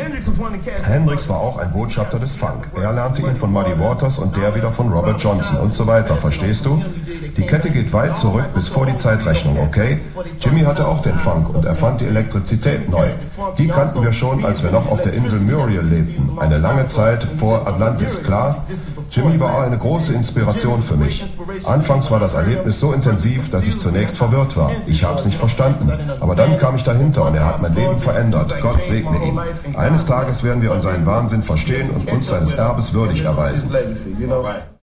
Hendrix war auch ein Botschafter des Funk. Er lernte ihn von Muddy Waters und der wieder von Robert Johnson und so weiter, verstehst du? Die Kette geht weit zurück bis vor die Zeitrechnung, okay? Jimmy hatte auch den Funk und erfand die Elektrizität neu. Die kannten wir schon, als wir noch auf der Insel Muriel lebten. Eine lange Zeit vor Atlantis, klar? Jimmy war eine große Inspiration für mich. Anfangs war das Erlebnis so intensiv, dass ich zunächst verwirrt war. Ich habe es nicht verstanden. Aber dann kam ich dahinter und er hat mein Leben verändert. Gott segne ihn. Eines Tages werden wir seinen Wahnsinn verstehen und uns seines Erbes würdig erweisen.